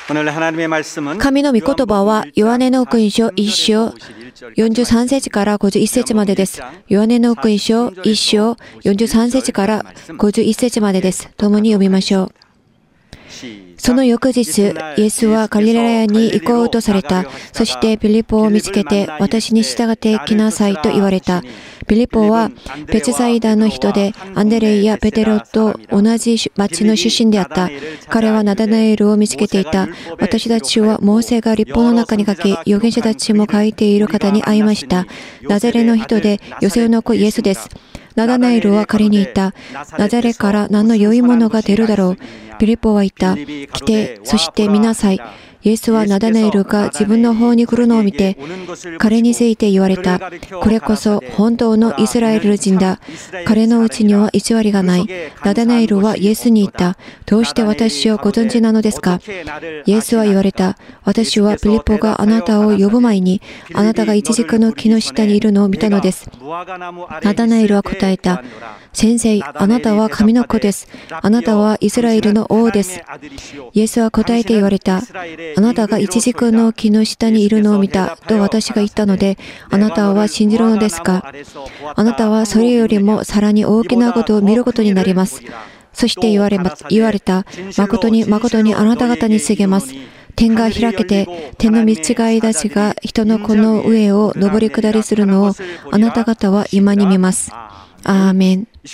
神の御言葉はヨハネの福音書1章43節から51節までです。ヨハネの福音書1章43節から51節までです。共に読みましょう。その翌日、イエスはガリラヤに行こうとされた。そしてピリポを見つけて、私に従ってきなさいと言われた。ピリポはベツサイダの人で、アンデレイやペテロと同じ町の出身であった。彼はナダナエルを見つけていた。私たちはモーセが律法の中に書き、預言者たちも書いている方に会いました。ナザレの人で、ヨセフの子イエスです。ナダナエルは彼に言った。ナザレから何の良いものが出るだろう。ピリポは言った。来て、そして見なさい。イエスはナダナエルが自分の方に来るのを見て、彼について言われた。これこそ本当のイスラエル人だ。彼のうちには偽りがない。ナダナエルはイエスに言った。どうして私をご存知なのですか？イエスは言われた。私はピリポがあなたを呼ぶ前に、あなたがイチジクの木の下にいるのを見たのです。ナダナエルは答えた。先生、あなたは神の子です。あなたはイスラエルの王です。イエスは答えて言われた。あなたがイチジクの木の下にいるのを見たと私が言ったので、あなたは信じるのですか？あなたはそれよりもさらに大きなことを見ることになります。そして言われた。誠に誠にあなた方に告げます。天が開けて、天の御違いたちが人の子の上を上り下りするのをあなた方は今に見ます。アーメン。御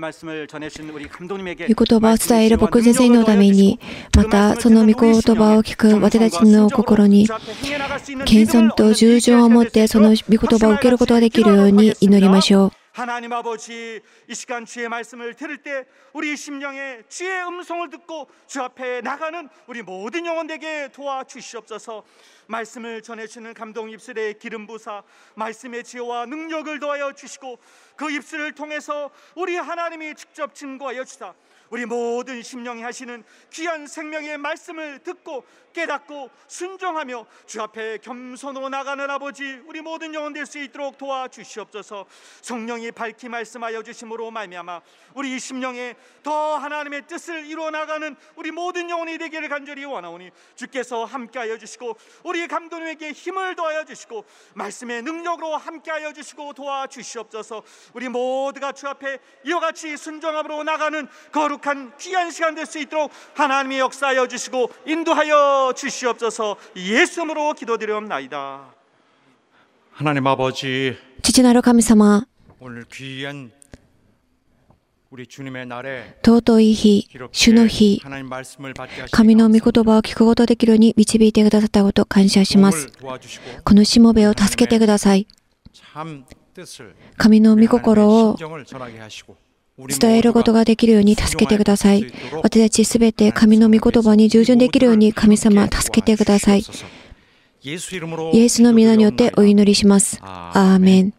言葉を伝える僕自身のために、またその御言葉を聞く私たちの心に謙遜と従順を持ってその御言葉を受けることができるように祈りましょう。 하나님 아버지, 이 시간 주의 말씀을 들을 때 우리 심령에 주의 음성을 듣고 주 앞에 나가는 우리 모든 영혼에게 도와주시옵소서. 말씀을 전해주는 감동 입술에 기름 부사 말씀의 지혜와 능력을 더하여 주시고 그 입술을 통해서 우리 하나님이 직접 증거하여 주사 우리 모든 심령이 하시는 귀한 생명의 말씀을 듣고 깨닫고 순종하며 주 앞에 겸손으로 나가는 아버지, 우리 모든 영혼 될 수 있도록 도와주시옵소서. 성령이 밝히 말씀하여 주심으로 말미암아 우리 심령에 더 하나님의 뜻을 이루어 나가는 우리 모든 영혼이 되기를 간절히 원하오니 주께서 함께하여 주시고 우리 감독님에게 힘을 더하여 주시고 말씀의 능력으로 함께하여 주시고 도와주시옵소서. 우리 모두가 주 앞에 이와 같이 순종함으로 나가는 거룩한 귀한 시간 될 수 있도록 하나님이 역사하여 주시고 인도하여 주시옵소서. 예수님으로 기도드리옵나이다. 하나님 아버지, 父なる神様、 오늘 귀한 우리 주님의 날에 尊い日、主の日、 하나님 말씀을 받게 神の御 하시니 言葉を聞くことができるように導いてくださったことを感謝します。 도와주시고 このしもべを助けてください。 참 뜻을 神の御心を 심정을 전하게 하시고 우리 伝えることができるように助けてください。私たちすべて神の御言葉に従順できるように神様助けてください。 イエスの皆によってお祈りします。アーメン。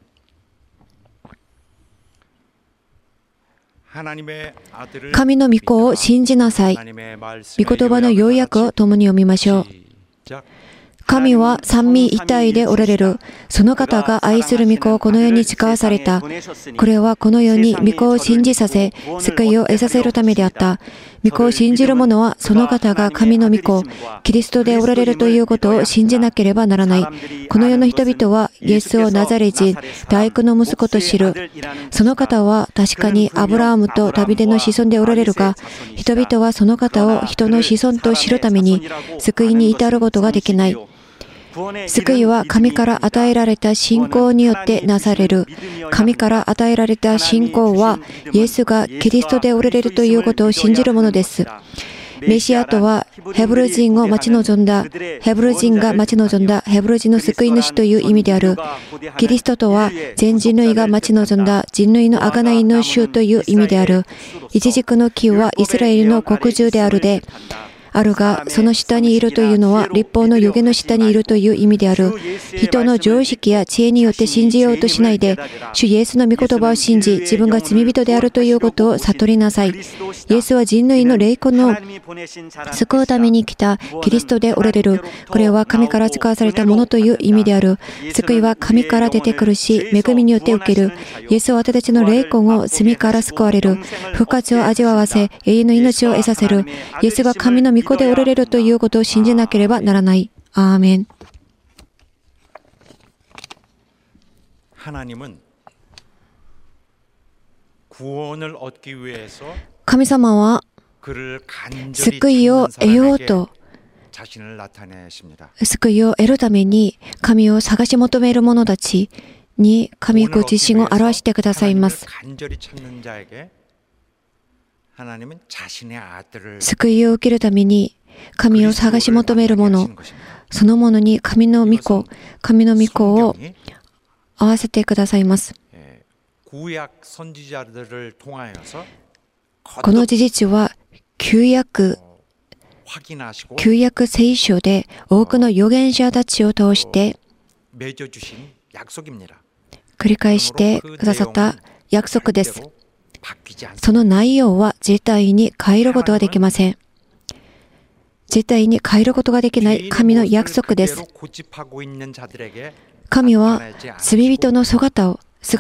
神の御子を信じなさい。御言葉の要約を共に読みましょう。 神は三位一体でおられる。その方が愛する御子をこの世に誓わされた。これはこの世に御子を信じさせ、救いを得させるためであった。御子を信じる者は、その方が神の御子、キリストでおられるということを信じなければならない。この世の人々は、イエスをナザレ人、大工の息子と知る。その方は確かにアブラハムとダビデの子孫でおられるが、人々はその方を人の子孫と知るために、救いに至ることができない。 救いは神から与えられた信仰によってなされる。神から与えられた信仰は、イエスがキリストでおられるということを信じるものです。メシアとはヘブル人を待ち望んだ、ヘブル人が待ち望んだヘブル人の救い主という意味である。キリストとは全人類が待ち望んだ人類の贖いの主という意味である。イチジクの木はイスラエルの国中であるが、その下にいるというのは律法の預言の下にいるという意味である。人の常識や知恵によって信じようとしないで、主イエスの御言葉を信じ、自分が罪人であるということを悟りなさい。イエスは人類の霊魂を救うために来たキリストでおられる。これは神から使わされたものという意味である。救いは神から出てくるし、恵みによって受ける。イエスは私たちの霊魂を罪から救われる。復活を味わわせ、永遠の命を得させる。イエスが神の御御子でおられるということを信じなければならない。アーメン。 하나님은 구원을 얻기 위해서 神様は 그를 간절히 救いを 찾는 得よう 사람에게 と、 자신을 나타내십니다. 救いを得るために神を探し求める者たちに神ご自身を表してくださいます。 간절히 찾는 자에게 하나님은 자신의 아들을 救いを受けるために神を探し求める者、その者に神の御子を 성경이 合わせてくださいます。 구약 선지자들을 통하여서 この事実は旧約 확인하시고 聖書で多くの預言者たちを通して 맺어주신 약속입니다. 繰り返してくださった約束です。 바뀌지 않습니다. その内容は絶対に変えることはできません。絶対に変えることができない神の約束です。 고집하고 있는 자들에게 神は罪人の姿をそ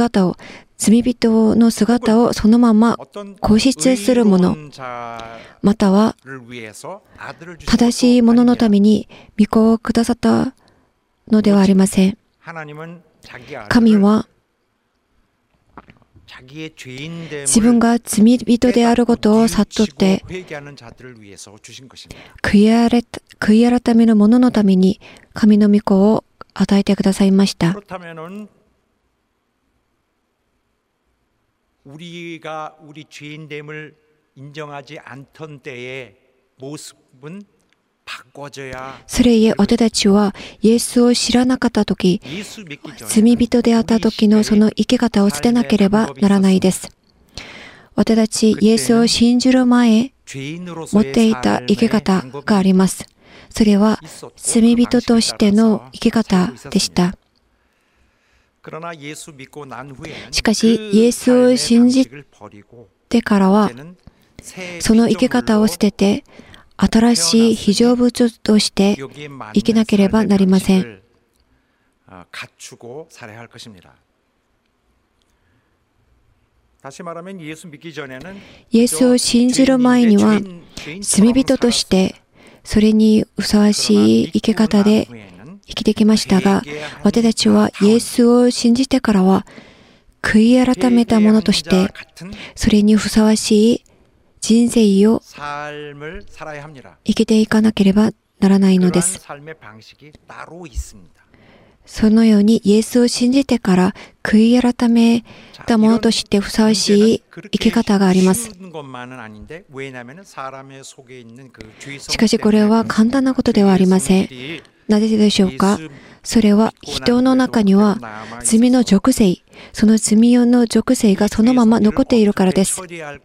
のまま 어떤 固執する者 의로운 자를 または 위해서 아들을 주신 正しい 것도 者のた 아닙니다. めに御子をくださったのではありません。 하나님은 자기 神 아들을 は 자기의 죄인됨을 自分が罪人であることを悟って 회개하는 자들을 위해서 주신 것입니다. 悔い改める者のために神の御子を与えてくださいました。 그렇다면은 우리가 우리 죄인됨을 인정하지 않던 때의 모습은 바꿔져야 それゆえ私たちはイエスを知らなかったとき、 예수 믿기 전에 罪人であった時のその生き方を捨てなければならないです。私たちイエスを信じる前、持 죄인으로서의 っていた生き 삶의 方 방법이 があります。それは 있었고 罪人としての生き方でした。 그러나 예수 믿고 난 후에는 しかし 그 イエスを 삶의 信じ 방식을 버리고 てからは 이제는 새 その生き方を捨てて新しい非常物として 여기에 맞는 生きなければなりません。 삶의 방식을, 갖추고 살아야 할 것입니다. 다시 말하면 예수 믿기 전에는 イエスを信じる前には罪人としてそれにふさわしい生き方で生きてきましたが、私たちはイエスを信じてからは悔い改めたものとしてそれにふさわしい人生を 삶을 살아야 합니다. 生きていかなければならないので 그러한 す。 삶의 방식이 따로 있습니다. そのようにイエスを信じてから悔い改めたものとしてふさわしい生き方があります。 しかしこれは簡単なことではありません。なぜでしょうか。それは人の中には罪の属性、その罪の属性がそのまま残っているからです。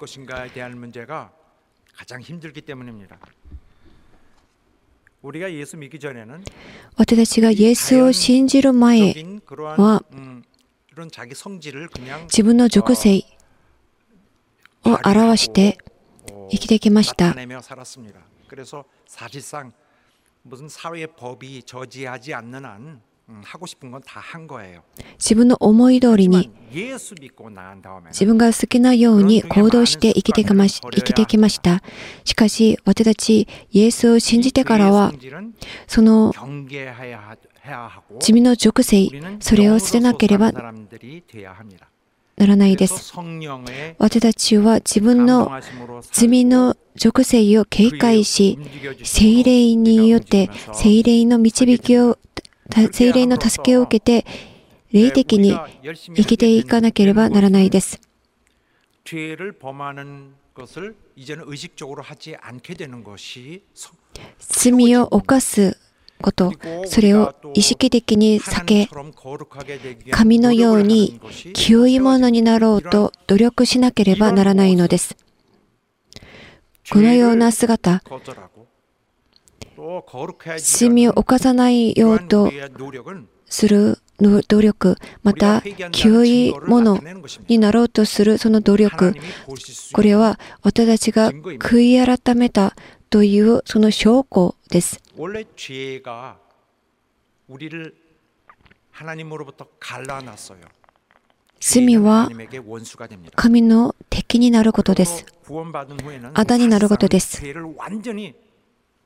우리가 예수 믿기 전에는 私たちがイエスを信じる前 와, 이런 자기 성질을 그냥 自分の属性を表して生きてきました。 나타내며 살았습니다. 그래서 사실상 무슨 사회 법이 저지하지 않는 한 하고 싶은 건 다 한 거예요. 自分の思い通りに 예수 믿고 난 다음에 自分が好きなように行動して生きてきました。しかし私たちイエスを信じてからはその 경계해야 하고 罪の属性、それを捨てなければ 사람들이 돼야 합니다. ならないです。 성령의 私たちは自分の 감동하심으로 罪の属性を警戒し、聖霊によって聖霊の導きを聖霊の助けを受けて霊的に生きていかなければならないです。 죄를 범하는 것을 이제는 의식적으로 하지 않게 되는 것이 罪を犯すこと、それを意識的に避け、 하나님처럼 거룩하게 되기 위한 神のよう 노력을 に 하는 것이 清いものになろうと努力しなければならないのです。このような姿、 거절하고 또 거룩해지려는 罪を犯さないようと 우리의 노력은 する努力、また清いものになろうとするその努力、 하나님이 보실 수 これは私たちが悔い改めたというその証拠です。 원래 죄가 우리를 하나님으로부터 갈라놨어요. 罪は 하나님에게 원수가 됩니다. 神の敵になることです。 구원받은 후에는 あだになることです。 죄를 완전히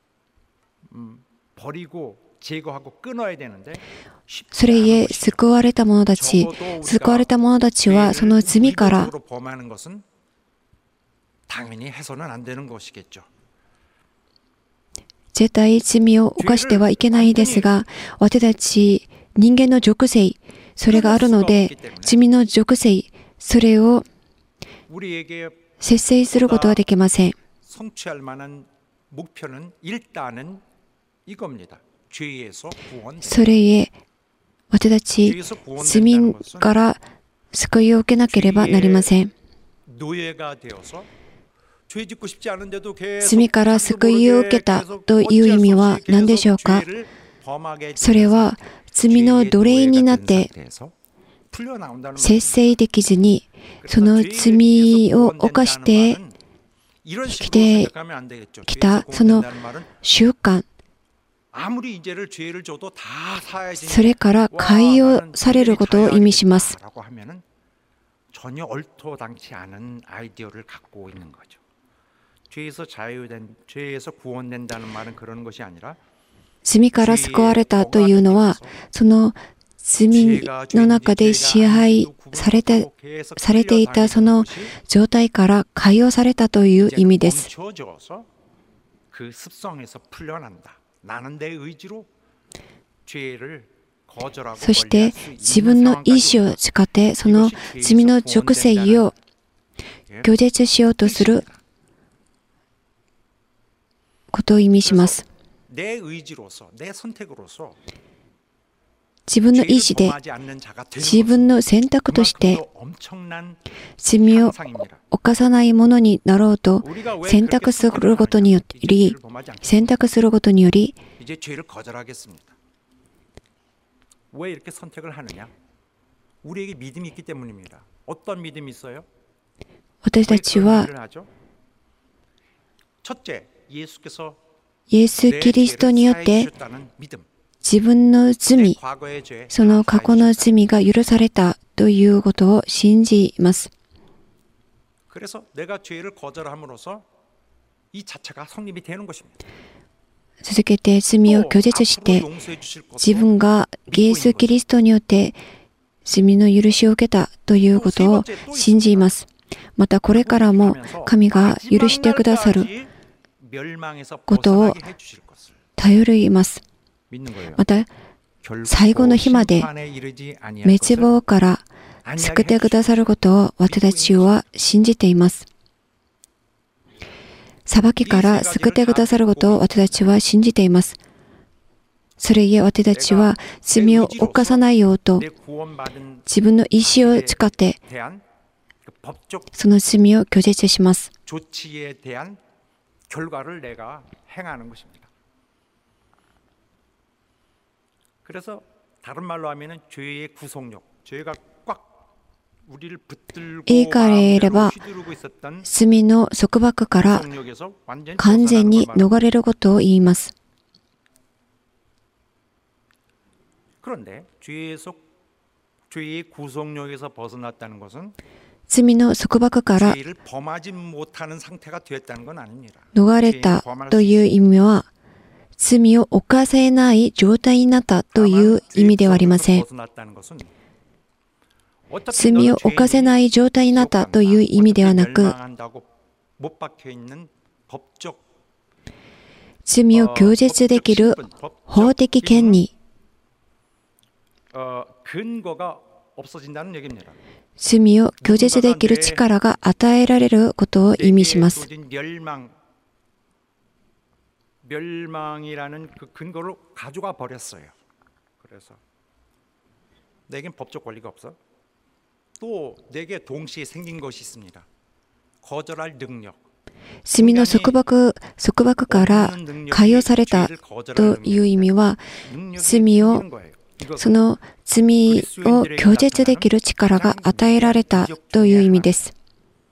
버리고 제거하고 끊어야 되는데 それゆえ救われた者たちはその罪から 범하는 것은 당연히 해서는 안 되는 것이겠죠. 絶対罪を犯してはいけないですが、私たち人間の属性、それがあるので、罪の属性、それを 우리에게 節制することはできません。 성취할 만한 목표는 일단은 이겁니다. 죄에서 구원. それゆえ、私たち 죄에서 罪 구원된다는 것은 から救いを受けなければなりません。 노예가 되어서 죄 짓고 싶지 않은데도 계속 罪から救いを受けたという意味は何でしょうか。 죄를 범하게 それは罪の奴隷になって 풀려 나온다는 節制できずに、その罪を犯して 이런 식으로 때 생각하면 안 되겠죠. きた 죄에서 その 구원된다는 말은 習慣、 아무리 이제를 죄를 줘도 다 사야지. それから解用されることを意味します。 라고 하면은 전혀 얼토당치 않은 아이디어를 갖고 있는 거죠. 죄에서 자유된, 죄에서 구원된다는 말은 그런 것이 아니라 罪から救われたというのは、その罪の中で支配されていたその状態から解放されたという意味です。 멈춰져서 그 습성에서 풀려난다. 나는 내 의지로 죄를 거절하고 そして 멀리할 수 있는 自分の意志を使ってその罪の属性を拒絶しようとすることを意味します。 내 의지로서, 내 선택으로서 自分の意志で 自分の選択として罪を犯さないものになろうと選択することにより 이제 죄를 거절하겠습니다. 왜 이렇게 선택을 하느냐? 우리에게 믿음이 있기 때문입니다. 어떤 믿음이 있어요? 私たちは 첫째, 예수께서 イエス・キリストによって自分の罪、その過去の罪が許されたということを信じます。 그래서 내가 죄를 거절함으로써 이 자체가 성립이 되는 것입니다. 続けて罪を拒絶して自分がイエス・キリストによって罪の許しを受けたということを信じます。またこれからも神が許してくださることを頼ります。また最後の日まで滅亡から救ってくださることを私たちは信じています。裁きから救ってくださることを私たちは信じています。それゆえ私たちは罪を犯さないようと自分の意志を使ってその罪を拒絶します。 결과를 내가 행하는 것입니다. 그래서 다른 말로 하면은 죄의 구속력, 죄가 꽉 우리를 붙들고 휘두르고 있었던 罪の束縛から完全に逃れることを言います。 그런데 죄의 구속력에서 벗어났다는 것은 罪の束縛から逃れたという意味は罪を犯せない状態になったという意味ではありません。罪を犯せない状態になったという意味ではなく罪を拒絶できる法的権利罪を拒絶できる力が与えられることを意味します。 멸망이라는 그 근거를 가져가 버렸어요. 그래서 내겐 법적 권리가 없어. 또 내게 동시에 생긴 것이 있습니다. 거절할 능력. 罪の束縛から解放されたという意味は罪をその罪を拒絶できる力が与えられたという意味です。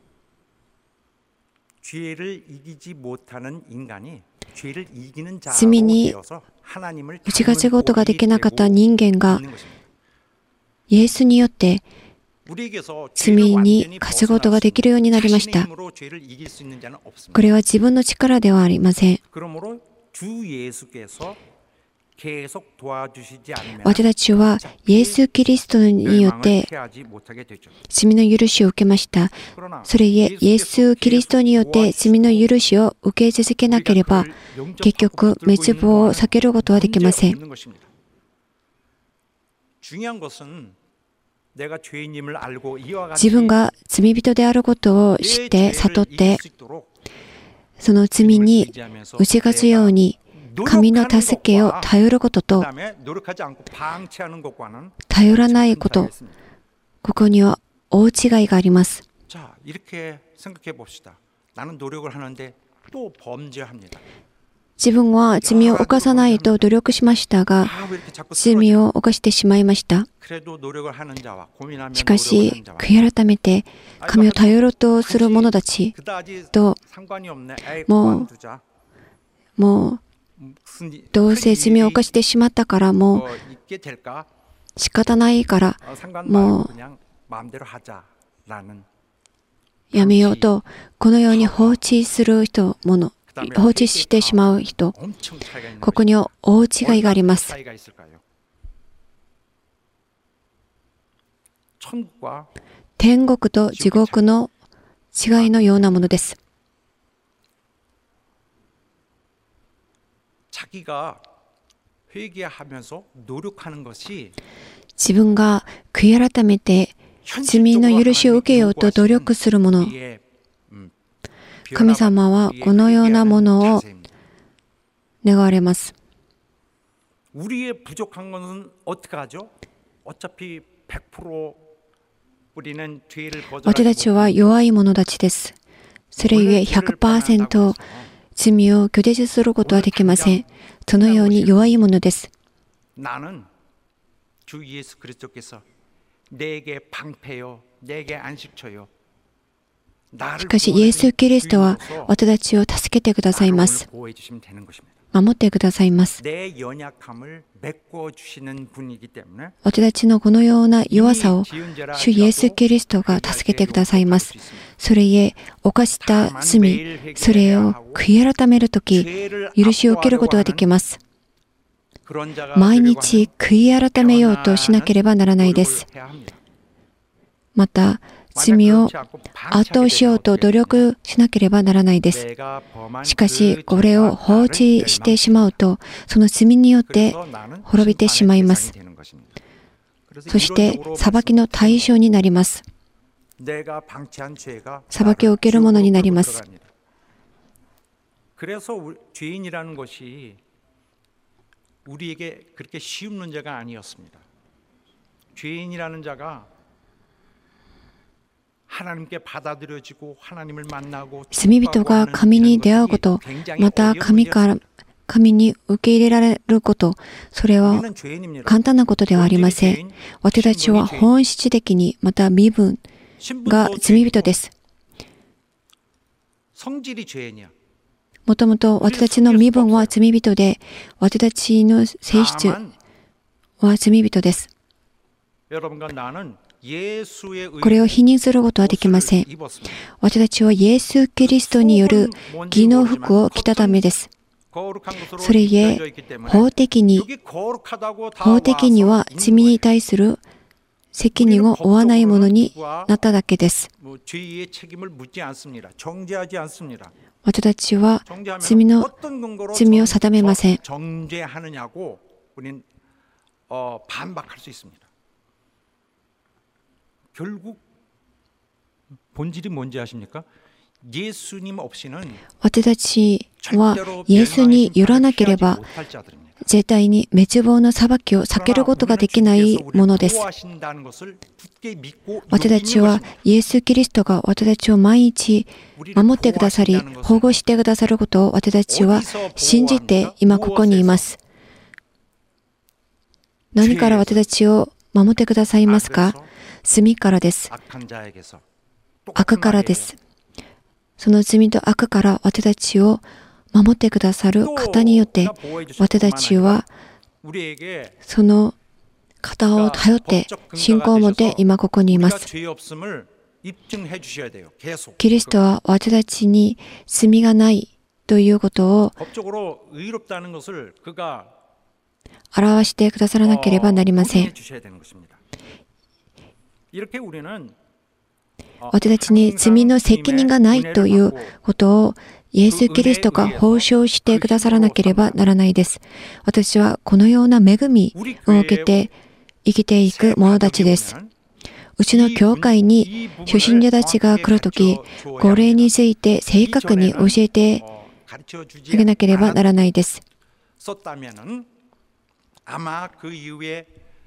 죄를 이기지 못하는 인간이 죄를 이기는 罪に 자로 하나님을 打ち勝つことができなかった人間がイエスによって罪に勝つことができるようになりました。これは自分の力ではありません。 주 예수께서 계속 도와주시지 않으면 私たちはイエス・キリストによっ 멸망을 て 피하지 못하게 되죠. 罪の許しを受けました。 그러나 それゆえ、イエス・キリストによって罪の許しを受け続けなければ、結局、滅亡を避けることはできません。 중요한 것은 내가 죄인임을 알고 이와 같이 自分が罪人であることを知って悟って、その罪に打ち勝つように、神の助けを頼ることと、 그다음에 노력하지 않고 방치하는 것과는 頼らないこと、ここには大違いがあります。 자, 이렇게 생각해 봅시다. 나는 노력을 하는데 또 범죄합니다. 自分は罪を犯さないと努力しましたが、 왜 이렇게 자꾸 罪を犯してしまいました。 그래도 노력을 하는 자와 고민하며 しか 노력을 し 하는 자와 、 悔い改めて神を頼ろうとする者たち 그다지 と、 상관이 없네. 에이, 뭐, 그만두자. もう 무슨 일- どうせ罪を犯してしまったからもう 뭐 있게 될까? 仕方ないから 상관 뭐 말고 그냥 마음대로 하자라는 やめようと、このように放置する人、放置してしまう人、 엄청 차이가 있는 ここには大違いがあります。 차이가 있을까요? 천국과 天国と地獄の違いのようなものです。 자기가 회개하면서 노력하는 것이 自分が悔い改めて罪の許しを受けようと努力するもの、 神様はこのようなものを願われます。 우리의 부족한 것은 어떻게 하죠? 어차피 100% 우리는 죄를 私たちは弱い者たちです。それゆえ 100% 罪を拒絶することはできません。そのように弱いものです。 나는 주 예수 그리스도께서 내게 방패요, 내게 안식처요. しかしイエス・キリストは私たちを助けてくださいます。 보호해 주시면 되는 것입니다. 守ってくださいます。 내 연약함을 메꿔 주시는 분이기 때문에 私たちのこのような弱さを主イエス・キリストが助けてくださいます。それゆえ、犯した罪、それを悔い改めるとき、許しを受けることができます。 그런 자가 毎日悔い改めようとしなければならないです。 해야 합니다. また、罪を後押しようと努力しなければならないです。 내가 범한 しかし、 그 これを放置してしまうと、その罪によって 그래서 나는 滅びてしまいます。 심판의 대상이 되는 것입니다. 그래서 そして、 이론적으로 裁きの対象になります。 내가 방치한 죄가 裁きを受けるものになります。 들어갑니다. 그래서 죄인이라는 것이 우리에게 그렇게 쉬운 문제가 아니었습니다. 죄인이라는 자가 하나님께 받아들여지고 하나님을 만나고 罪人が神に出会うこと、また神に受け入れられること、それは 우리는 죄인입니다. 簡単なことではありません。私たちは本質的に、また身分が 신분도 罪人です。 성질이 죄인이야. もともと私たちの身分は罪人で、私たちの性質 다만 は罪人です。 여러분과 나는 예수의 これを否認することはできません。 입었습니다. 私たちはイエス・キリストによる義の服を着たためです。 거룩한 것으로 それゆえ 입혀져 있기 때문에 法的に 여기 거룩하다고 다 法的には 와서 罪に対する責任を負わないものになっただけです。 뭐 죄의 책임을 묻지 않습니다. 정죄하지 않습니다. 私たちは 정죄하면 罪の 어떤 근거로 罪を定めません。 정죄하느냐고 우리는 반박할 수 있습니다. 결국 본질이 뭔지 아십니까? 예수님 없이는 私たちはイエスによらなければ 못할 자들입니다. 絶対に滅亡の裁きを避けることができないものです。 보호하신다는 것을 굳게 믿고 私たちはイエス・キリストが私たちを毎日守ってくださり、保護してくださることを私たちは信じて今ここにいます。何から私たちを守ってくださいますか？罪からです。 악한 자에게서 悪からです。その罪と悪から私たちを守ってくださる方によって私たちは 우리에게 その方を頼って信仰を持って今ここにいま 우리가 す。 죄 없음을 입증해 주셔야 돼요. 계속. キリストは私たちに罪がないということを 법적으로 의롭다는 것을 그가 表してくださらなければなりませ 보증해 ん。 주셔야 되는 것입니다. 이렇게 우리는 私たちに罪の責任がないということをイエス・キリストが保証してくださらなければならないです。私はこのような恵みを受けて生きていく者たちです。うちの教会に初心者たちが来るとき、これについて正確に教えてあげなければならないです。 썼다면은 아마 그 이후에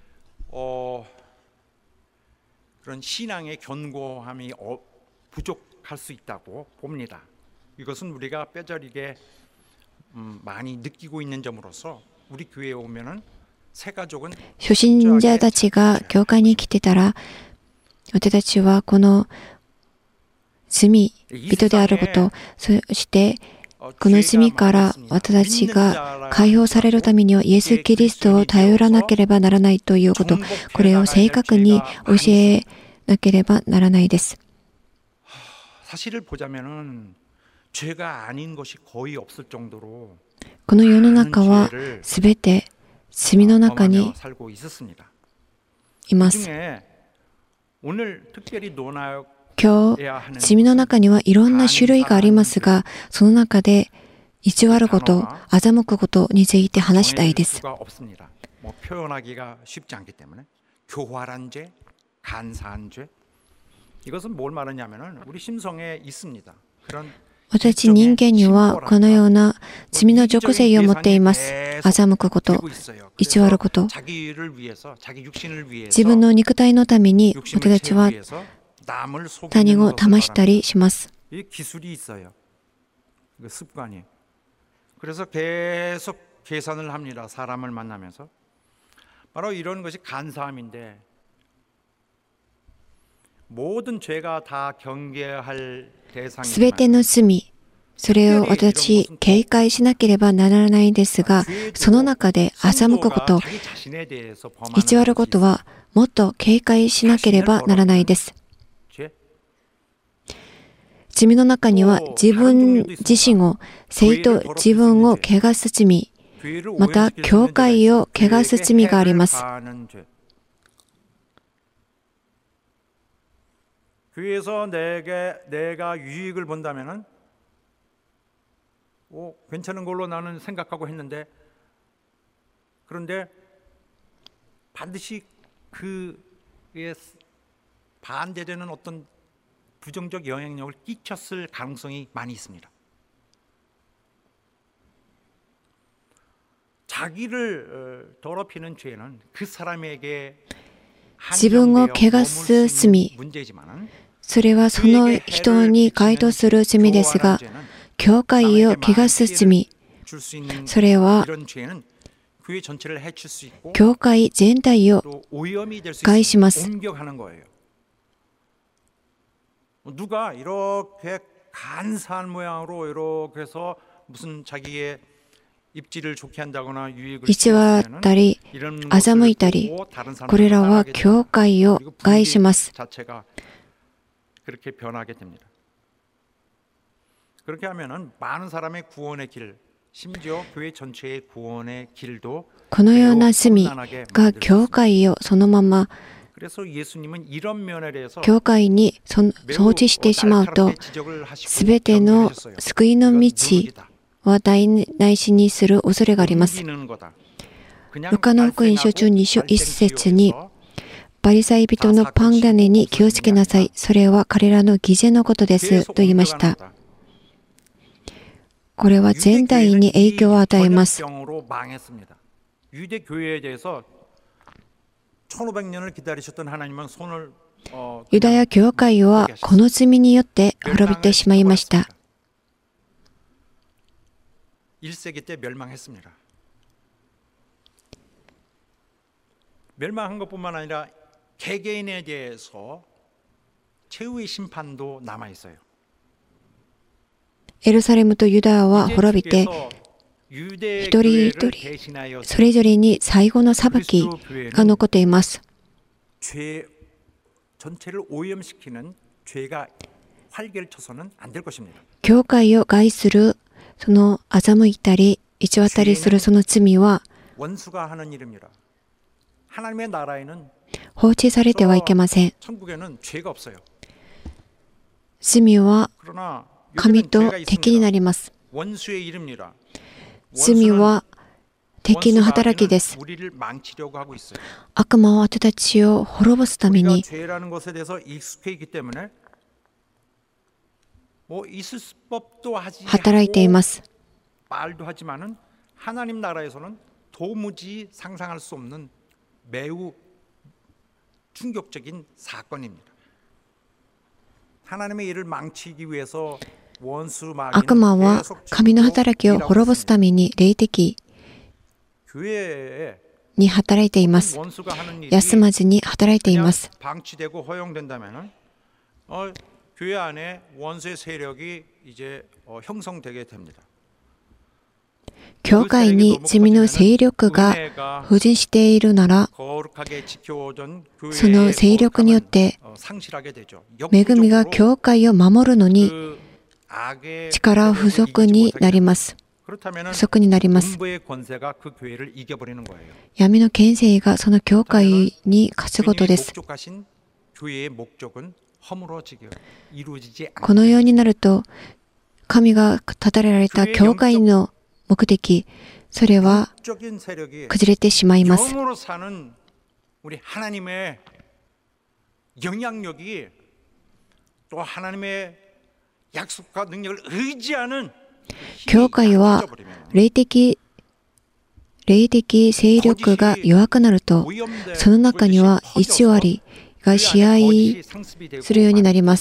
그런 신앙의 견고함이 부족할 수 있다고 봅니다. 이것은 우리가 뼈저리게 많이 느끼고 있는 점으로서 우리 교회에 오면은 새 가족은 初心者たちが教会に来てたら、私たちはこの罪人であること、そしてこの罪から私たちが解放されるためにはイエス・キリストを頼らなければならないということ、これを正確に教えなければならないです。 사실을 보자면은 죄가 아닌 것이 거의 없을 정도로 この世の中はすべて罪の中に 살고 있었습니다. います。 그중에 오늘 특별히 논할 今日、罪の中にはいろんな種類がありますが、その中で偽ること、欺くことについて話したいです。 뭐 표현하기가 쉽지 않기 때문에 교활한 죄, 간사한 죄 이것은 뭘 말하냐면은 우리 심성에 있습니다. 그런 私たち人間にはこのような罪の属性を持っています。欺くこと、偽ること。自分の肉体のために私たちは他人を騙したりします。 기술이 있어요. 습관이. 그래서 계속 계산을 합니다. 사람을 만나면서. 바로 이런 것이 간사함인데 모든 죄가 다 경계할 すべての罪、それを私たち警戒しなければならないですが、その中で欺くこと、偽ることはもっと警戒しなければならないです。罪の中には自分自身を、生徒自分を汚す罪、また教会を汚す罪があります。 교회에서 내가 유익을 본다면은 괜찮은 걸로 나는 생각하고 했는데 그런데 반드시 그에 반대되는 어떤 부정적 영향력을 끼쳤을 가능성이 많이 있습니다. 자기를 더럽히는 죄는 그 사람에게 自分を汚す罪、それはその人に該当する罪ですが、教会を汚す罪、それは教会全体を害します。 누가 이렇게 간사한 모양으로 이렇게 해서 무슨 자기의 입지를 좋게 한다거나 유익을 偽ったり、欺いたり、これらは教会を害します。 자체가 그렇게 변하게 됩니다. 그렇게 하면은 많은 사람의 구원의 길, 심지어 교회 전체의 구원의 길도 このような罪が教会をそのまま 그래서 예수님은 이런 면에 대해서 教会に放置してしまうと、すべての救いの道は台無しにする恐れがあります。ルカの福音書12章1節に、パリサイ人のパン種に気をつけなさい。それは彼らの偽善のことです。と言いました。これは全体に影響を与えます。 1500년을 기다리셨던 하나님은 손을 ユダヤ教会はこの罪によって滅びてしまいました。 1세기 때 멸망했습니다. 멸망한 것뿐만 아니라 개개인에 대해서 최후의 심판도 남아 있어요. エルサレムとユダヤは滅びて、一人一人それぞれに最後の裁きが残っています。 죄 전체를 오염시키는 죄가 활개를 쳐서는 안 될 것입니다. 教会を害するその欺いたり偽ったりするその罪は 원수가 하는 일입니다. 하나님의 나라에는 放置されてはいけません。 천국에는 죄가 없어요. 罪は 그러나 神 요즘엔 と 죄가 敵にな 있습니다. ります。 원수의 이름이라. 罪は敵の 원수가 働きです。 우리를 망치려고 하고 있어요. 悪魔は私たちを滅ぼすため 우리가 に 죄라는 것에 대해서 익숙해 있기 때문에 뭐 있을 법도 하지 働いています。 말도 하지만은 하나님 나라에서는 도무지 상상할 수 없는 매우 충격적인 사건입니다. 하나님의 일을 망치기 위해서 원수 悪魔 마귀는 は 계속 神の 지금도 働きを 일하고 滅ぼす 있습니다. ために霊的 교회에 に働いています。 원수가 하는 일이 休まずに働いてい 그냥 ます。 방치되고 허용된다면은 교회 안에 원수의 세력이 이제 형성되게 됩니다. 教会に罪の勢力が 은혜가 封じしているなら、 거룩하게 지켜오던 その 교회의 勢力によって 거룩함은 상실하게 되죠. 恵みが 역부족으로 教会を守るのに 그 악의 力不足になります。 그렇다면은 不足になります。 음부의 권세가 그 교회를 이겨버리는 거예요. 闇の権勢がその教会に勝つことで 주님이 す。 목적하신 교회의 목적은 허물어지게 이루어지지 このよう 않게 になると、神が立てられた教会の目的、それは 적인 세력이 崩れてしまいます。 영으로 사는 우리 하나님의 영향력이 또 하나님의 약속과 능력을 의지하는 教会は霊的勢力が弱くなると、その中には1割が支配するようになります。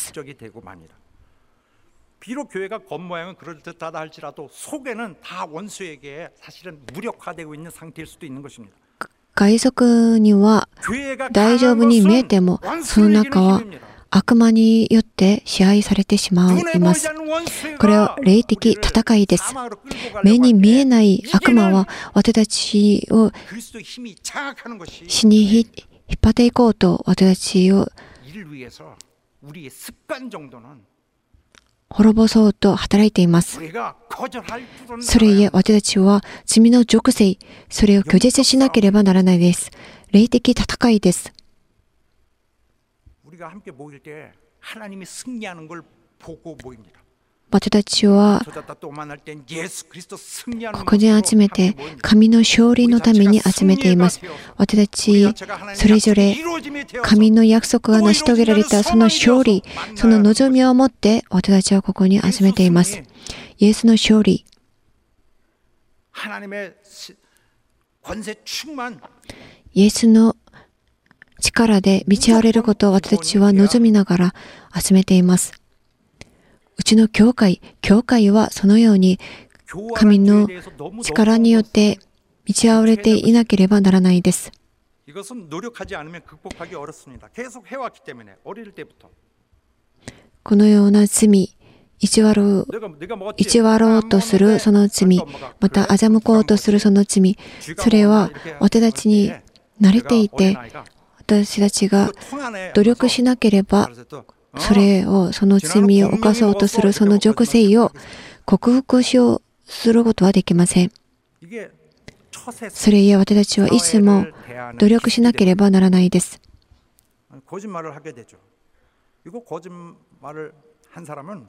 비록 교회가 겉모양은 그럴듯하다 할지라도 속에는 다 원수에게 사실은 무력화되고 있는 상태일 수도 있는 것입니다. 外側には 교회가 大丈夫に見えても、その中は 힘입니다. 悪魔によって支配されてしまい 눈에 ま 보이지 す。 않는 원수가 これは霊的戦いです。 사망으로 끌고 가려고 目に見え 하는데 ない悪魔は私たちを 그리스도의 힘이 장악하는 것이 死に引っ張っていこうと私たちを 이를 위해서 우리의 습관 정도는 滅ぼそうと働いています。 우리가 거절할 줄은 それゆえ私たちは罪の属性、それを拒絶しなければならないです。霊的戦いです。 우리가 함께 모일 때 하나님이 승리하는 걸 보고 모입니다. 私たちは 저자다 또 만날 땐 예수 그리스도 승리하는 ここに集めて神の勝利のために集めています。私たちそれぞれ神の約束が成し遂げられたその勝利、その望みを持って私たちはここに集めています。イエスの勝利、 하나님의 권세 충만 イエスの力で満ち溢れることを私たちは望みながら集めています。うちの教会はそのように神の力によって満ち溢れていなければならないです。 이것은 노력하지 않으면 극복하기 어렵습니다. 계속 해왔기 때문에 어릴 때부터 このような罪、偽りろうとするその罪、また欺こうとするその罪、それは私たちに慣れていて、私たちが努力しなければ、その罪を犯そうとするその属性を克服することはできません。それゆえ私たちはいつも努力しなければならないです。 거짓말을 하게 되죠. 이거 거짓말을 한 사람은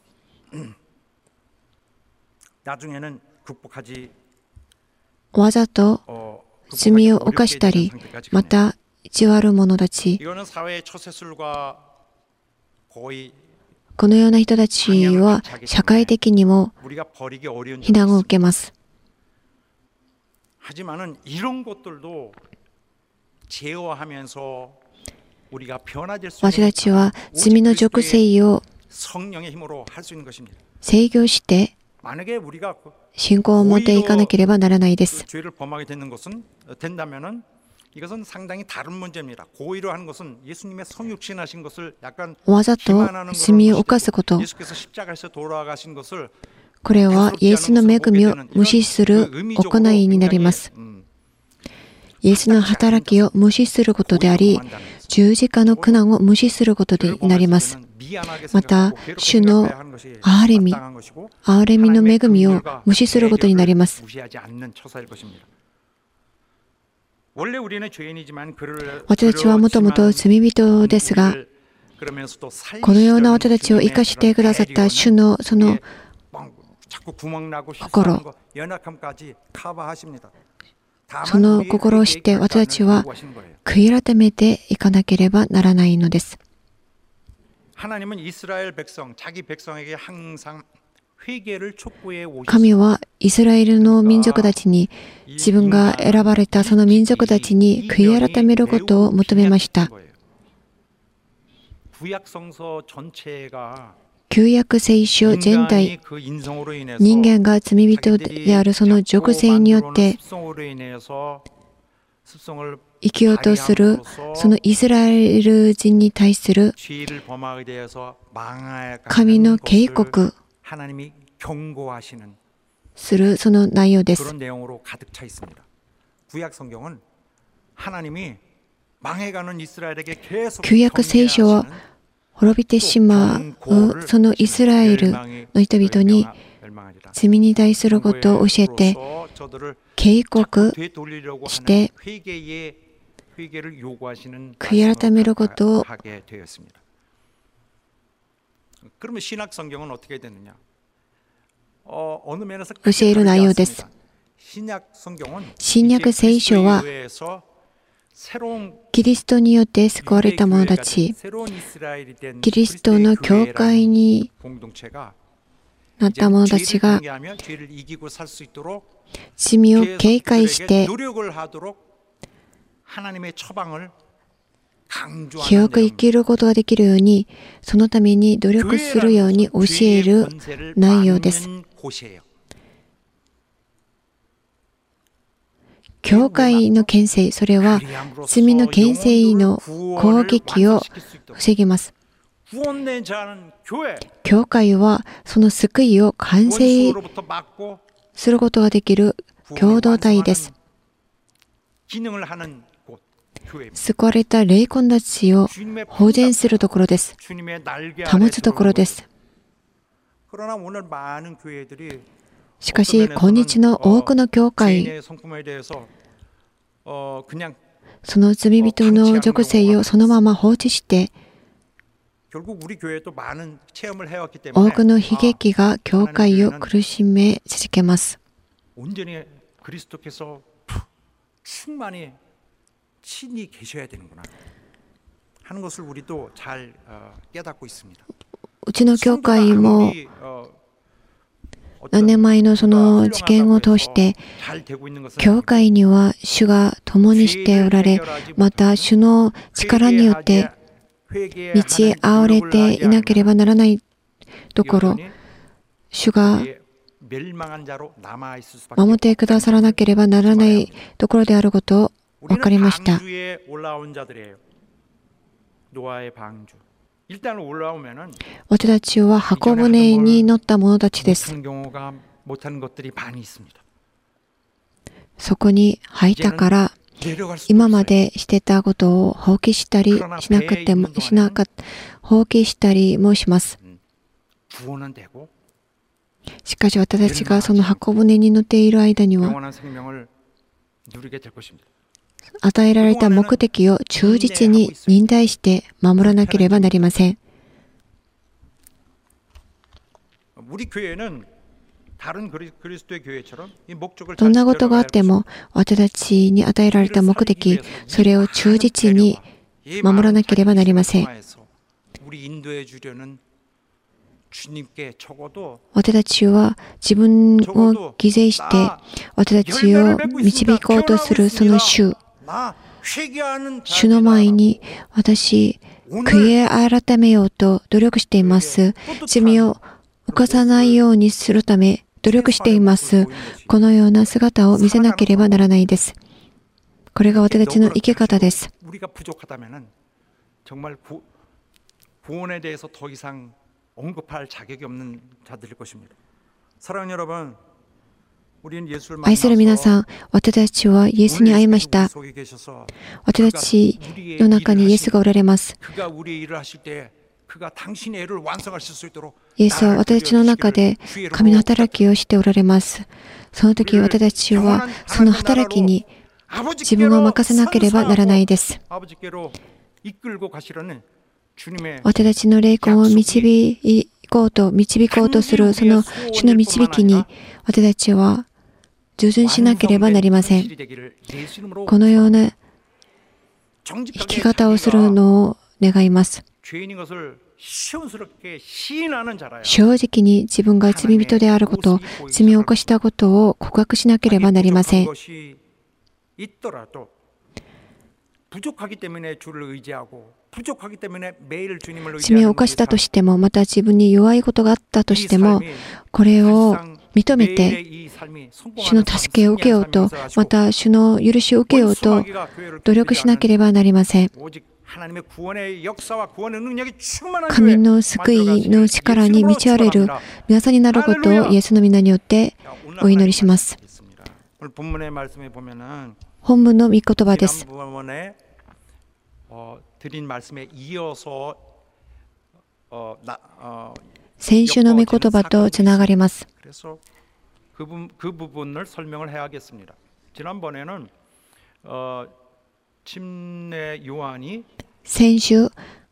나중에는 극복하지 わざと罪を犯したり、また偽る者たち、 이거는 사회의 처세술과 거의 このような人たちは社会的にも 우리가 버리기 어려운 非難を受けます。 하지만은 이런 것들도 제어하면서 우리가 변화될 수 私 있는 たちは罪の属性を 성령의 힘으로 할 수 있는 것입니다. 制御して 만약에 우리가 信仰を持っていかなければならないです。 죄를 범하게 되는 것은 된다면은 이것은 상당히 다른 문제입니다. 고의로 하는 것은 예수님의 성육신하신 것을 약간 わざと 기만하는 罪を犯すこと、 예수께서 십자가에서 돌아가신 것을 これはイエスの恵みを無視する行いになります。イエスの働きを無視することであり、十字架の苦難を無視することになります。 また主の憐れみの恵みを無視することになります。私たちはもともと罪人ですが、このような私たちを生かしてくださった主のその心、その心を知って私たちは悔い改めていかなければならないのです。神はイスラエルの民族たちに、自分が選ばれたその民族たちに悔い改めることを求めました。旧約聖書全体、人間が罪人であるその属性によって生きようとするそのイスラエル人に対する神の警告するその内容です。旧約聖書は滅びてしまうそのイスラエルの人々に罪に対することを教えて警告して悔い改めることを教える内容です。新約聖書はキリストによって救われた者たち、キリストの教会になった者たちが罪を警戒して清く生きることができるように、そのために努力するように教える内容です。教会の権勢、それは罪の権勢の攻撃を防ぎます。教会はその救いを完成することができる共同体です。救われた霊魂たちを保全するところです。保つところです。しかし、今日の多くの教会、その罪人の属性をそのまま放置して、多くの悲劇が教会を苦しめ続けます。うちの教会も何年前のその事件を通して、教会には主が共にしておられ、また主の力によって満ち溢れていなければならないところ、主が守ってくださらなければならないところであることを分かりました。私たちは箱舟に乗った者たちです。そこに入ったから、今までしてたことを放棄したりしなくても放棄したりもします。しかし私たちがその箱舟に乗っている間には、与えられた目的を忠実に忍耐して守らなければなりません。どんなことがあっても、私たちに与えられた目的、それを忠実に守らなければなりません。私たちは自分を犠牲して、私たちを導こうとするその主の前に、私、悔い改めようと努力しています。罪を犯さないようにするため、努力しています。このような姿を見せなければならないです。これが私たちの生き方です。愛する皆さん、私たちはイエスに会いました。私たちの中にイエスがおられます。 그가 당신의 애를 완성하실 수 있도록 イエスは私たちの中で神の働きをしておられます。その時私たちはその働きに自分を任せなければならないです。 아버지께로 이끌고 가시려는 주님의 私たちの霊魂を導こうとするその主の導きに私たちは従順しなければなりません。このような生き方をするのを願います。 죄인인 것을 시원스럽게 시인하는 자라요. 正直に自分が罪人であること、罪を犯したことを告白しなければなりません。 것이 있더라도 부족하기 때문에 주를 의지하고 부족하기 때문에 매일 주님을 罪を犯したとしても、また自分に弱いことがあったとしても、これを認めて主の助けを受けようと、また主の許しを受けようと努力しなければなりません。神の救いの力に満ち溢れる皆さんになることをイエスの皆によってお祈りします。本文の御言葉です。 드린 말씀에 이어서 先週の御言葉とつながります。 그래서 그 부분을 설명을 해야겠습니다. 지난번에는 침례 요한이 先週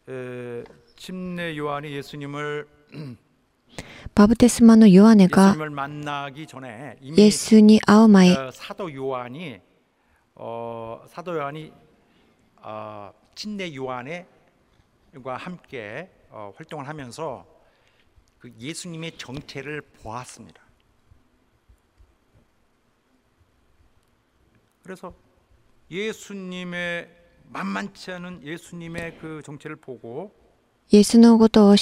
침례 요한이 예수님을 バプテスマのヨハネが 예수님을 만나기 전에 イ 이미 エスに会う前、 사도 요한이 침례 요한과 함께 활동을 하면서 그 예수님의 정체를 보았습니다. 그래서 예수님의 만만치 않은 예수님의 그 정체를 보고 イエスのことを知って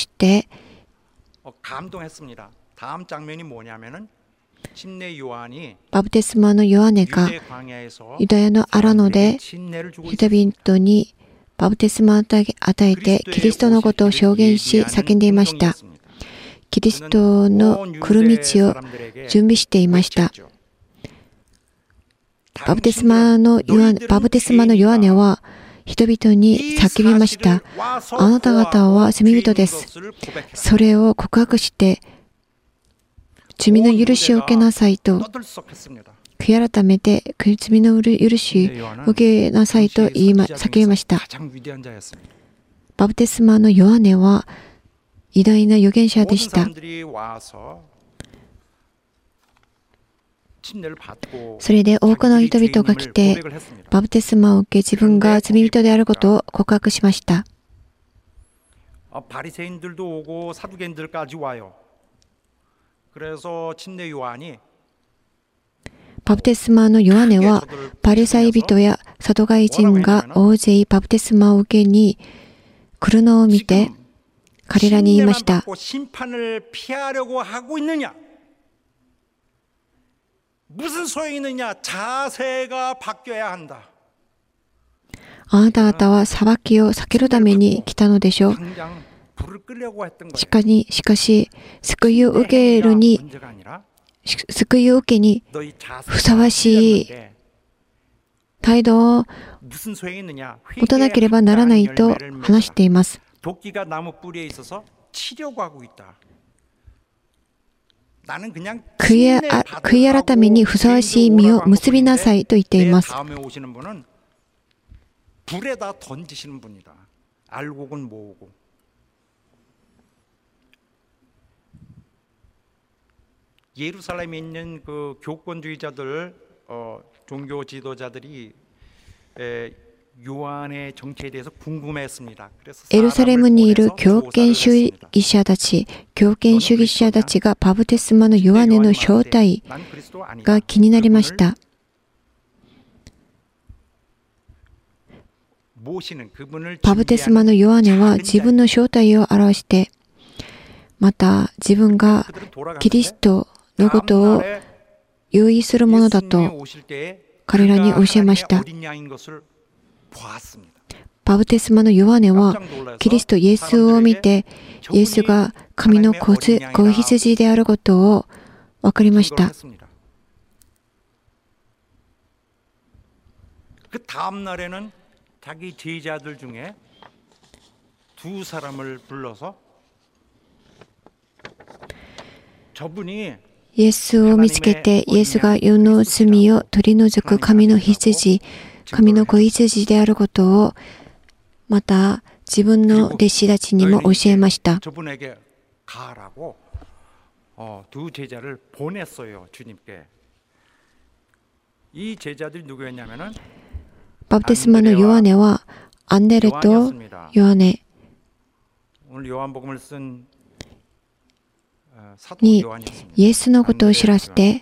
감동했습니다. 다음 장면이 뭐냐면은 침례 요한이 バプテスマのヨハネが 유대 광야에서 ユダヤの荒野で 침례를 주고 人々にバプテスマを与えてキリストのことを証言し叫んでいました。キリストの来る道を準備していました。バプテスマのヨハネは人々に叫びました。あなた方は罪人です。それを告白して罪の許しを受けなさいと、悔い改めて罪の許しを受けなさいと叫びました。バプテスマのヨハネは偉大な預言者でした。それで多くの人々が来てバプテスマを受け、自分が罪人であることを告白しました。 바리새인들도 오고 사두개인들까지 와요. 그래서 침례 요한이 バプテスマのヨハネはパリサイ人やサドカイ人が大勢バプテスマを受けに来るのを見て彼らに言いました。 심판을 피하려고 하고 있느냐? 무슨 소용이 있느냐? 자세가 바뀌어야 한다. あなた方は裁きを避けるために来たのでしょう。 당장 불을 끄려고 했던 거예요. しかし救いを受けるに 문제가 아니라 救いを受けに 너희 자세가 ふさわしい 바뀌었는데 態度を 무슨 소용이 있느냐? 持たなければならないと話しています。 도끼가 나무 뿌리에 있어서 치려고 하고 있다. 나는 그냥 悔い改めにふさわしい実を結びなさいと言っています。 다음에 오시는 분은 불에다 던지시는 분이다. 알곡은 모으고. 예루살렘에 있는 그 교권주의자들, 종교 지도자들이 요한의 정체에 대해서 궁금해했습니다. エルサレムにいる強権主義者たちがバプテスマのヨハネの正体が気になりました。 バプテスマのヨハネは自分の正体を表して、また自分がキリストのことを有意するものだと彼らに教えました。 バプテスマのヨハネはキリストイエスを見て、イエスが神の子羊であることを分かりました。 그 다음 날에는 자기 제자들 중에 두 사람을 불러서 저분이 イエスを見つけて、イエスが世の罪を取り除く神の羊、神の子羊であることを、また自分の弟子たちにも教えました。 저분에게 가라고 두 제자를 보냈어요, 주님께. 이 제자들이 누구였냐면은 バプテスマのヨハネはアンデレとヨハネ 오늘 요한복음을 쓴 사도 に 요한이었습니다. イエスのことを知らせて、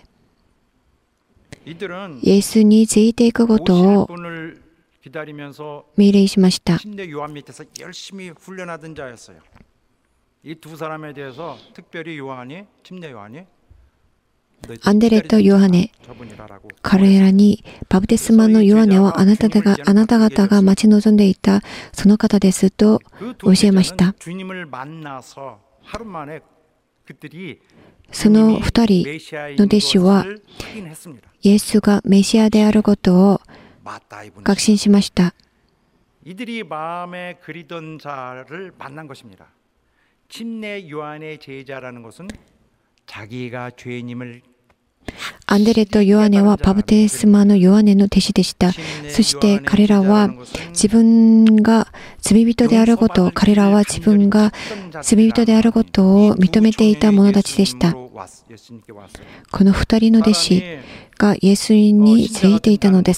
이들은 イエスについていくこと 오실 を 분을 기다리면서 命令しました。 침례 요한 밑에서 열심히 훈련하던 자였어요. 이 두 사람에 대해서 특별히 침례 요한이 アンデレとヨハネ、 저분이라라고 彼らにバプテスマのヨハネはあなた方が待ち望んでいたその方ですと 그 教 두 えました。 제자는 주님을 만나서 하루 만에 그들이 その二人 메시아인 の弟子は 것을 확인했습니다. イエスがメシアであることを 맞다 이분. 確信しました。 이들이 마음에 그리던 자를 만난 것입니다. 침례 요한의 제자라는 것은 자기가 죄인임을 アンデレとヨハネはバプテスマのヨハネの弟子でした。そして彼らは自分が罪人であることを、彼らは自分が罪人であることを認めていた者たちでした。この二人の弟子がイエスについていたのです。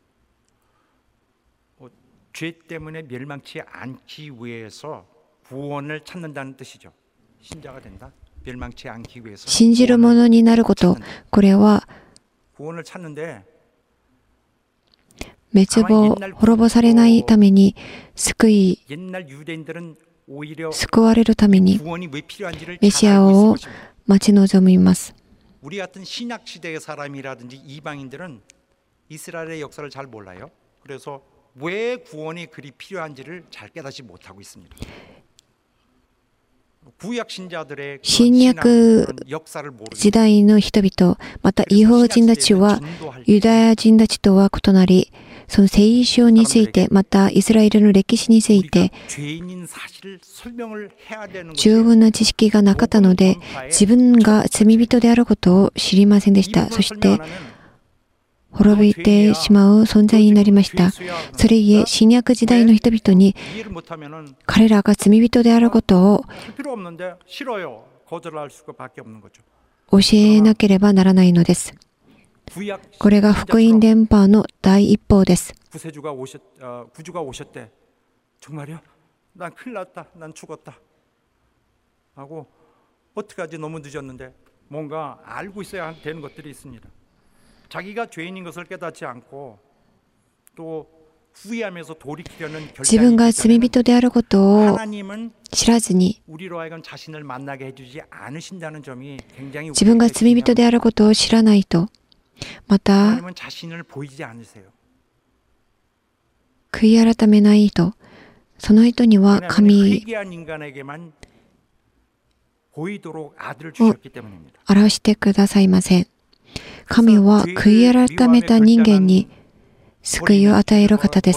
죄 때문에 멸망치 않기 위해서 구원을 찾는다는 뜻이죠. 신자가 된다. 멸망치 않기 위해서 信じる者になること、これは 구원을 찾는데 滅亡、滅ぼされないために救 옛날 유대인들은 오히려 われるために 구원이 왜 필요한지를 メ 잘 シア 알고 있을 を 것입니다. 待ち望みます。 우리 같은 신약 시대의 사람이라든지 이방인들은 이스라엘의 역사를 잘 몰라요. 그래서 왜 구원이 그리 필요한지를 잘 깨닫지 못하고 있습니다. 구약 신자들의 역사를 모르고 時代の人々、また異邦人たちはユダヤ人たちとは異なり、その聖書について、またイスラエルの歴史について十分な知識がなかったので、自分が罪人であることを知りませんでした。そして滅びてしまう存在になりました。それゆえ新約時代の人々に彼らが罪人であることを教えなければならないのです。これが福音伝播の第一歩です。 구주가 오셨대. 정말요? 난 큰일 났다. 난 죽었다. 하고 어떡하지? 너무 늦었는데 뭔가 알고 있어야 되는 것들이 있습니다. 자기가 죄인인 것을 깨닫지 않고 또 후회하면서 돌이키려는 自分が罪人であることを 하나님은 知らずに 우리로 하여금 자신을 만나게 해주지 않으신다는 점이 굉장히 自分が罪人であることを知らないと、また 하나님은 자신을 보이지 않으세요. 悔い改めないと、その人には神 회개한 인간에게만 보이도록 아들을 주셨기 때문입니다. を表してくださいません。神は悔い改めた人間に救いを与える方です。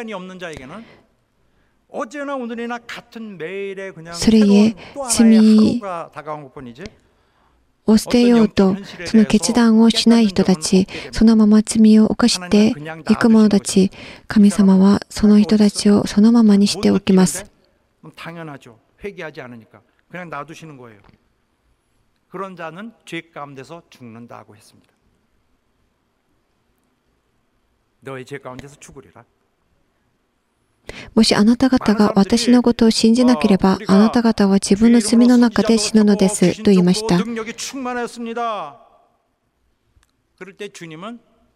어제나 오늘이나 같은 매일에 그냥 それゆえ 새로운 또 하나의 하루가 다가온 것뿐이지. を捨てようとその決断をしない人たち、そのまま罪を犯していく者たち、神様はその人たちをそのままにしておきます。 당연하죠. 회개하지 않으니까 그냥 놔두시는 거예요. 그런 자는 죄 가운데서 죽는다고 했습니다. 너의 죄 가운데서 죽으리라. もしあなた方が私のことを信じなければ、あなた方は自分の罪の中で死ぬのですと言いました。 그럴 때 주님은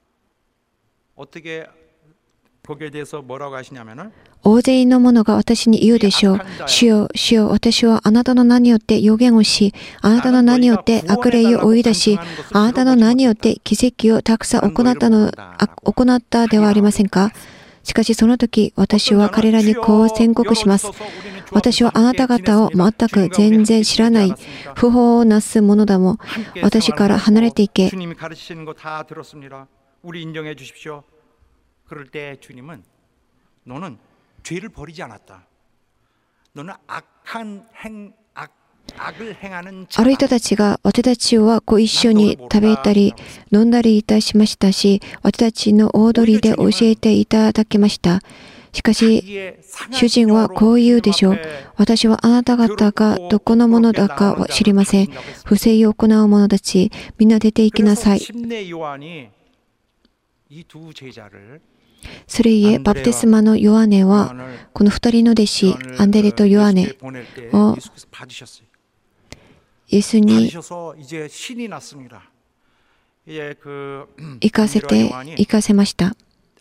어떻게 거기에 대해서 뭐라고 하시냐면은 大勢の者が私に言うでしょう。主よ、主よ、私はあなたの名によって預言をし、あなたの名によって悪霊を追い出し、あなたの名によって奇跡をたくさん行ったではありませんか。しかしその時、私は彼らにこう宣告します。私はあなた方を全く全然知らない、不法をなす者だも、私から離れていけ。 주님이 가르치시는 거 다 들었습니다. 우리 인정해 주십시오. 그럴 때 주님은 너는 죄를 버리지 않았다. 너는 악한 악을 행하는 ある人たちが私たちは一緒に食べたり飲んだりいたしましたし、私たちの大通りで教えていただきました。しかし、主人はこう言うでしょう。私はあなた方がどこのものだかは知りません。不正を行う者たち、みんな出て行きなさい。それゆえ、バプテスマのヨハネは、この2人の弟子、アンデレとヨハネをイエスに行かせました。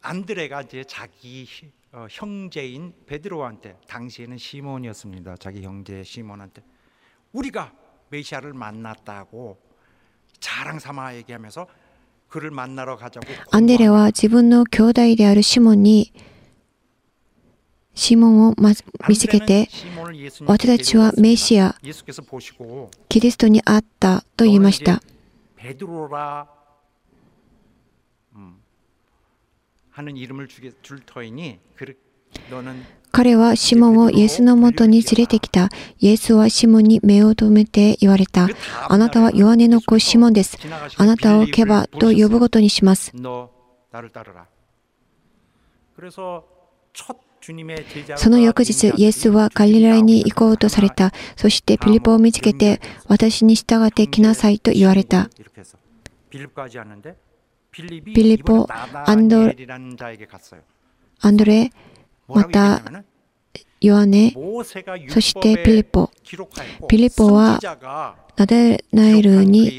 형제인 베드로한테 당시에는 시몬이었습니다. 자기 형제 시몬한테 우리가 메시아를 만났다고 자랑 삼아 얘기하면서 그를 만나러 가자고. アンデレは自分の兄弟であるシモンにシモンを見つけて、私たちはメシア、キリストに会ったと言いました。彼はシモンをイエスのもとに連れてきた。イエスはシモンに目を留めて言われた。あなたはヨハネの子シモンです。あなたをケバと呼ぶことにします。その翌日、イエスはガリラヤに行こうとされた。そしてピリポを見つけて、私に従ってきなさいと言われた。ピリポ、アンドレ、またヨハネ、そしてピリポ。ピリポはナダナエルに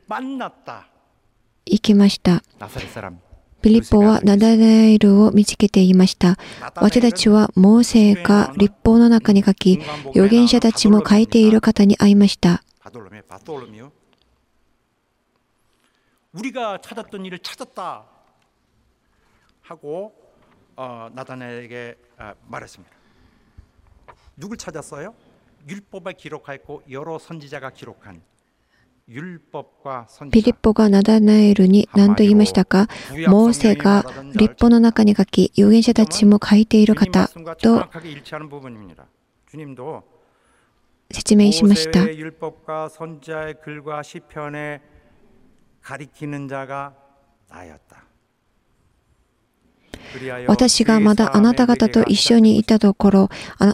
行きました。ピリポはナダナエルを見つけて言いました。私たちはモーセが律法の中に書き、預言者たちも書いている方に会いました。 우리가 찾았던 일을 찾았다 하고 나다나엘에게 말했습니다. 누굴 찾았어요? 율법에 기록하였고 여러 선지자가 기록한 율법과 선지자. ピリポがナダナエルに何と言いましたか？モーセが律法の中に書き、預言者たちも書いている方と説明しました。私がまだあなた方と一緒にいたところ、あ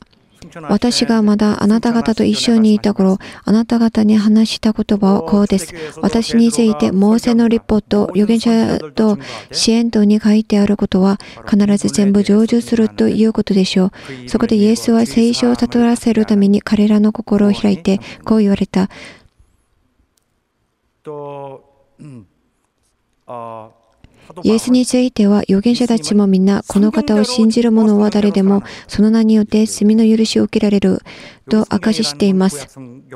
なた方に話した言葉はこうです。私についてモーセの律法と預言者と支援等に書いてあることは必ず全部成就するということでしょう。そこでイエスは聖書を悟らせるために彼らの心を開いてこう言われた。イエスについては預言者たちもみんなこの方を信じる者は誰でもその名によって罪の許しを受けられると証ししています。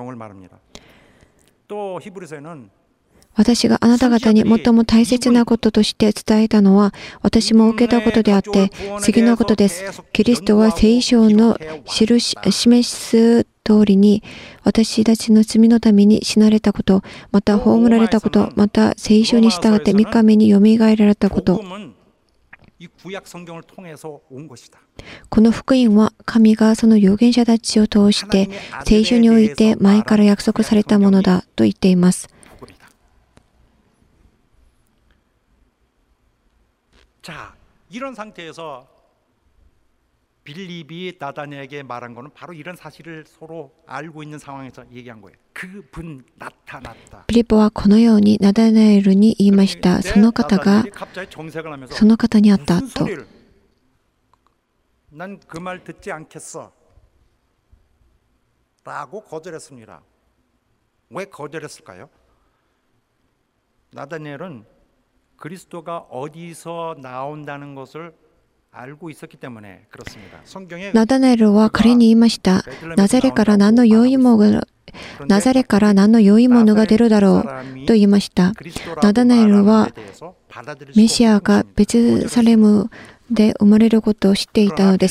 私があなた方に最も大切なこととして伝えたのは私も受けたことであって次のことです。キリストは聖書の示す通りに私たちの罪のために死なれたこと、また葬られたこと、また聖書に従って3日目によみがえられたこと。この福音は神がその預言者たちを通して聖書において前から約束されたものだと言っています。 자, 이런 상태에서 빌립이 나다나엘에게 말한 거는 바로 이런 사실을 서로 알고 있는 상황에서 얘기한 거예요. 그분 나타났다. ピリポはこのようにナダナエルに言いました。その方がその方に会ったと。 난 그 말 듣지 않겠어. 라고 거절했습니다. 왜 거절했을까요? 나다나엘은 그리스도가 어디서 나온다는 것을 알고 있었기 때문에 그렇습니다. 성경에 ナダナエルは彼に言いました。ナザレから何の良いものが出るだろうと言いました。ナダナエルはメシアがベツサレムで生まれることを知っていたのです。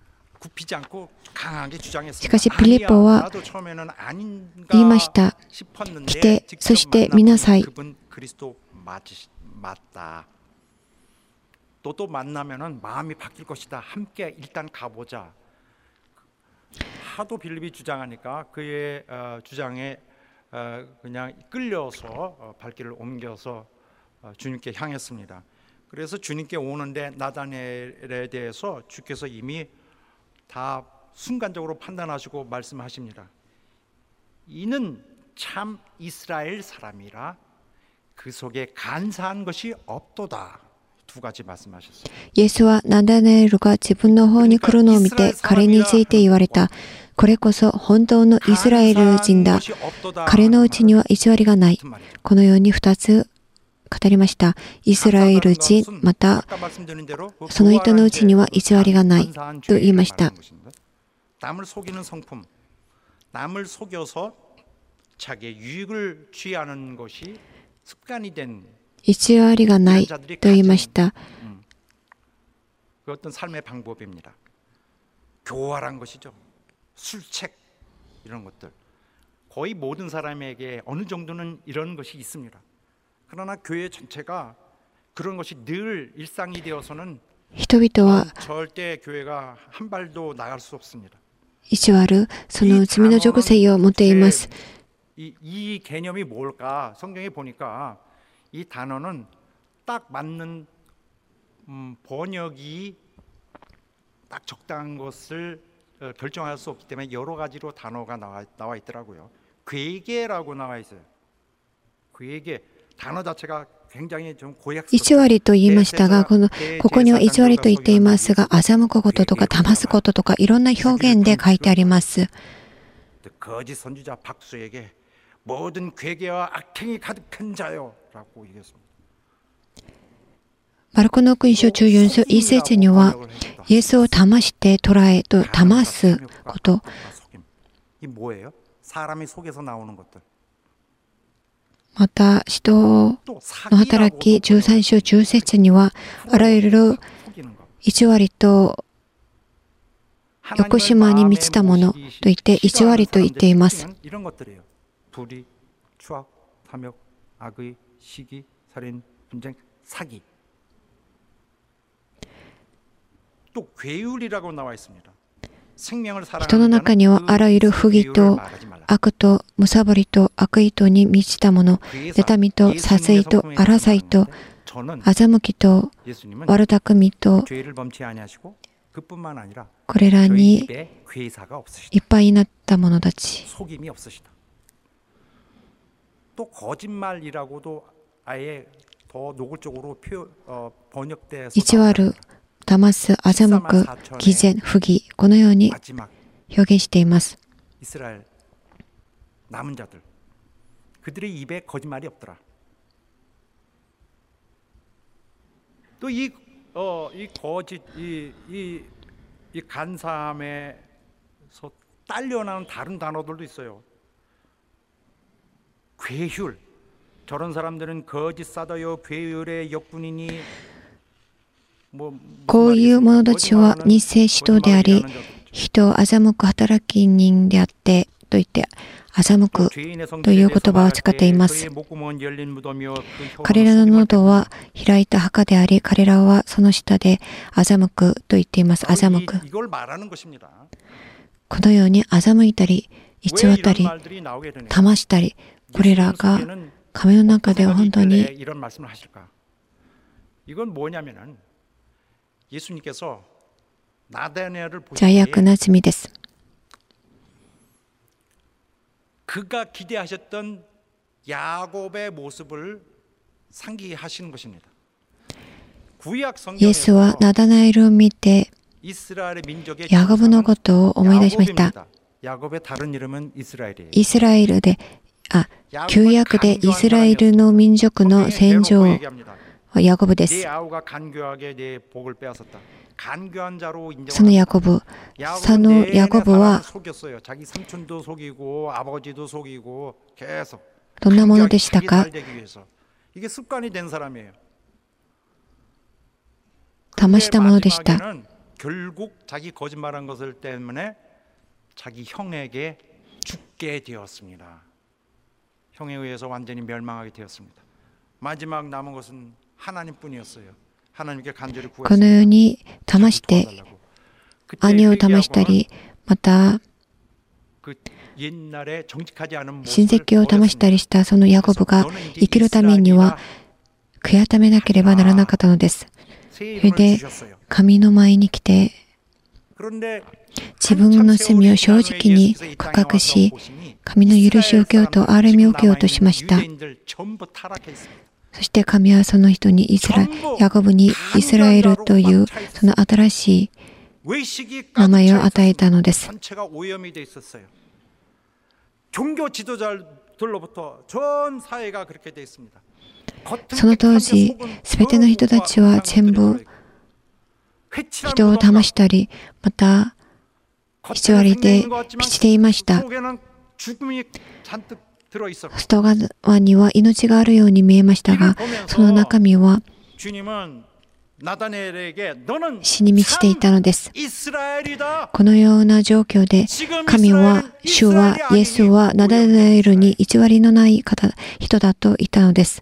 しかしピリポは言いました。来て、そして見なさい。 맞다. 너도 만나면은 마음이 바뀔 것이다. 함께 일단 가보자. 하도 빌립이 주장하니까 그의 주장에 그냥 끌려서 발길을 옮겨서 주님께 향했습니다. 그래서 주님께 오는데 나다나엘에 대해서 주께서 이미 다 순간적으로 판단하시고 말씀하십니다. 이는 참 이스라엘 사람이라 그 속에 간사한 것이 없도다. 두 가지 말씀하셨어요. イエスはナダナエルが自分の方に来るのを見て彼について言われた。これこそ本当のイスラエル人だ。彼のうちには偽りがない。このように2つ語りました。イスラエル人またその人のうちには偽りがないと言いました。 남을 속이는 성품, 남을 속여서 자기의 유익을 취하는 것이 습관이 된 偽りがないと言いました。 그 어떤 삶의 방법입니다. 교활한 것이죠. 술책 이런 것들 거의 모든 사람에게 어느 정도는 이런 것이 있습니다. 그러나 교회 전체가 그런 것이 늘 일상이 되어서는 人々は 절대 교회가 한 발도 나갈 수 없습니다. 意地悪、その罪の属性を持っています。 이 개념이 뭘까? 성경에 보니까 이 단어는 딱 맞는 번역이 딱 적당한 것을 결정할 수 없기 때문에 여러 가지로 단어가 나와 있더라고요. 괴계라고 나와 있어요. 괴계 단어 자체가 굉장히 좀 偽 고약스럽어요. りと言いましたが、ここには偽りと言っていますが、欺くこととか騙すこととかいろんな表現で書いてあります。 거짓 선지자 박수에게 모든 괴계와 악행이 가득한 자요라고 얘기했습니다. マルコの福音書14章1節には、イエスを騙して捕らえと騙すこと。 이 뭐예요? 사람이 속에서 나오는 것들. また、人の働き13章10節には、あらゆる偽りと欲しまに満ちたものと言って偽りと言っています。 이런 것들이에요. 불의, 추악, 탐욕, 악의, 시기, 살인, 분쟁, 사기. 또 괴율이라고 나와 있습니다. 생명을 人の中にはあらゆる不義と悪と貪りと悪意とに満ちたもの、妬みと殺意と争いと欺きと悪巧みと、 죄를 범치 아니하시고 그뿐만 아니라 これら 저희 に 입에 괴사가 없으시다. いっぱいになった者たち。 속임이 없으시다. 또 거짓말이라고도 아예 더 노골적으로 번역돼서 偽る、騙す、欺く、偽善、不義、このように 마지막 表現しています。 이스라엘 남은 자들 그들의 입에 거짓말이 없더라. 또 이 거짓 이 간사함에서 딸려나온 다른 단어들도 있어요. 괴휼. 저런 사람들은 거짓 사도요 괴율의 역군이니 こういう者たちは偽使徒であり、人を欺く働き人であってと言って欺くという言葉を使っています。彼らの喉は開いた墓であり、彼らはその下で欺くと言っています。欺く。このように欺いたり、偽ったり、騙したり、これらが神の中で本当に 이건 뭐냐면은 예수님께서 나다나엘을 보실 罪悪 때 な罪です。 그가 기대하셨던 야곱의 모습을 상기하시는 것입니다. 구약 イエスは 성경에서 ナダナエルを見て 이스라엘의 민족의 ヤコブのことを思い出しました。 야곱의 다른 이름은 이스라엘이에요. イスラエルで、旧約でイスラエルの民族の先祖はヤコブです。 내 아우가 간교하게 내 복을 빼앗았다. 간교한 자로 そのヤコブ、そのヤコブは 속였어요. 자기 삼촌도 속이고 아버지도 속이고 계속 どんなものでしたか？ 이게 습관이 된 사람이에요. 騙したものでした。 결국 자기 거짓말한 것을 때문에 자기 형에게 죽게 되었습니다. 형에 의해서 완전히 멸망하게 되었습니다. 마지막 남은 것은 하나님뿐이었어요. 하나님께 간절히 このように騙して、兄を騙したり、また親戚を騙したりしたそのヤコブが生きるためには悔い改めなければならなかったのです。それで神の前に来て自分の罪を正直に告白し、神の許しを受けようと歩みを受けようとしました。そして神はその人にヤコブにイスラエルというその新しい名前を与えたのです。その当時、すべての人たちは全部人を騙したり、また偽りで満ちていました。外側には命があるように見えましたが、その中身は死に満ちていたのです。このような状況で、主はイエスはナダネエルに偽りのない人だと言ったのです。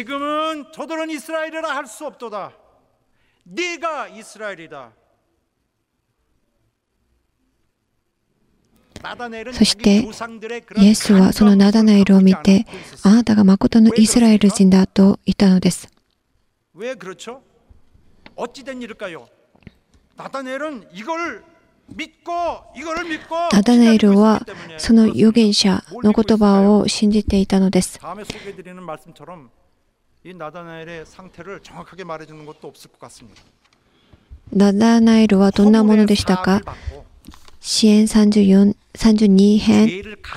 そしてイエスはそのナダネエルを見て、あなたが誠のイスラエル人だと言ったのです。ナダネエルはその預言者の言葉を信じていたのです。ナダネエルはどんなものでしたか。詩編32編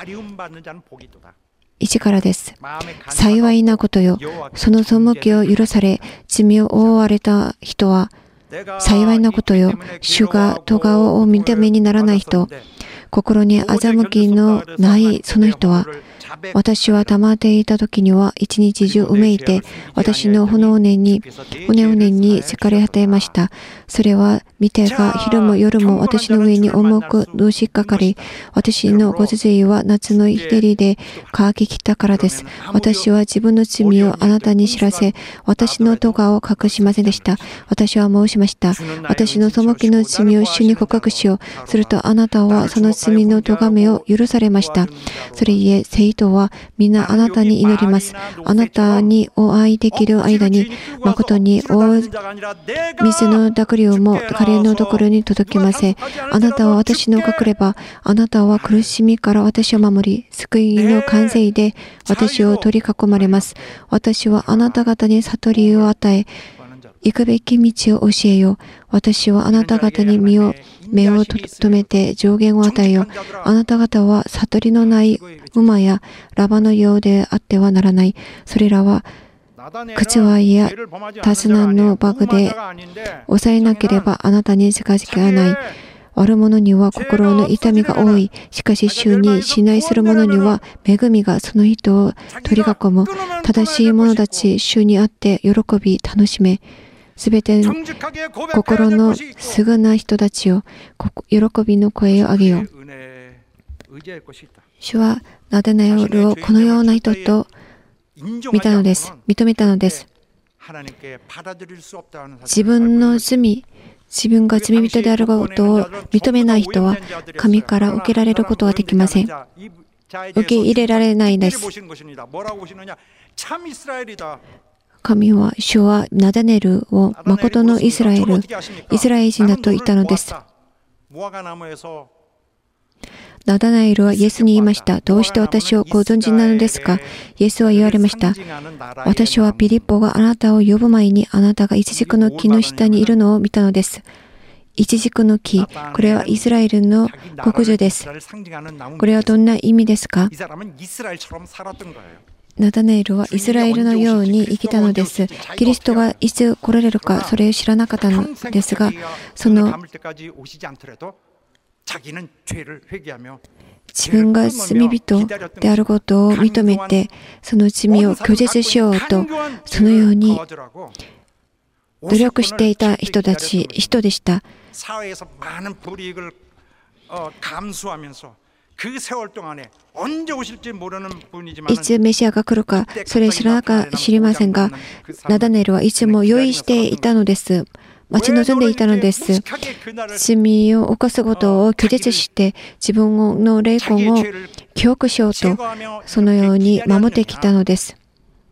1からです。幸いなことよ、その背きを許され罪を覆われた人は幸いなことよ。主が戸顔を見た目にならない人、心に欺きのないその人は、私は黙っていた時には一日中うめいて、私の骨に疲れ果てました。それは見てが昼も夜も私の上に重くのしかかり、私の骨髄は夏の日照りで乾ききったからです。私は自分の罪をあなたに知らせ、私の咎を隠しませんでした。私は申しました。私の背きの罪を主に告白しよう。するとあなたはその罪の咎めを許されました。それゆえ生徒は皆あなたに祈ります。あなたにお会いできる間に、誠に水の濁流も彼のところに届きません。あなたは私の隠れ場、あなたは苦しみから私を守り、救いの関税で私を取り囲まれます。私はあなた方に悟りを与え、行くべき道を教えよう。私はあなた方に目を留めて上限を与えよう。あなた方は悟りのない馬やラバのようであってはならない。それらは靴輪やタスナンのバグで抑えなければあなたに近づかない。悪者には心の痛みが多い。しかし主に信頼する者には恵みがその人を取り囲む。正しい者たち、主にあって喜び楽しめ。すべて心のすぐな人たちを喜びの声を上げよう。主はナダネエルをこのような人と認めたのです。自分が罪人であることを認めない人は神から受けられることはできません。受け入れられないです。主はナダネエルを誠のイスラエル人だと言ったのです。ナダネエルはイエスに言いました。どうして私をご存知なのですか。イエスは言われました。私はピリポがあなたを呼ぶ前にあなたがイチジクの木の下にいるのを見たのです。イチジクの木、これはイスラエルの国樹です。これはどんな意味ですか。ナダネエルはイスラエルのように生きたのです。キリストがいつ来られるかそれを知らなかったのですが、自分が罪人であることを認めて、その罪を拒絶しようと、そのように努力していた人でした。いつメシアが来るか、それ知りませんが、ナダネエルはいつも用意していたのです。 待ち望んでいたのです。罪を犯すことを拒絶して自分の霊魂を記憶しようとそのように守ってきたのです。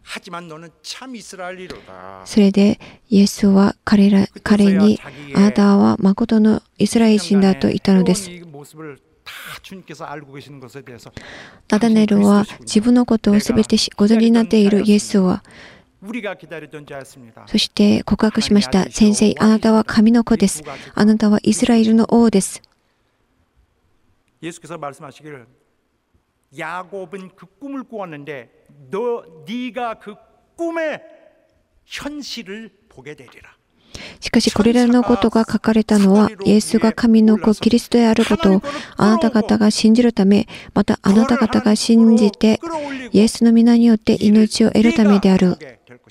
それでイエスは彼にあなたは誠のイスラエル人だと言ったのです。ナタネルは自分のことをすべてご存じになっているイエスはそして告白しました。先生、あなたは神の子です。あなたはイスラエルの王です。 야곱은 그 꿈을 꾸었는데 네가 그 꿈의 현실을 보게 되리라. しかしこれらのことが書かれたのはイエスが神の子キリストであることをあなた方が信じるため、またあなた方が信じてイエスの皆によって命を得るためである。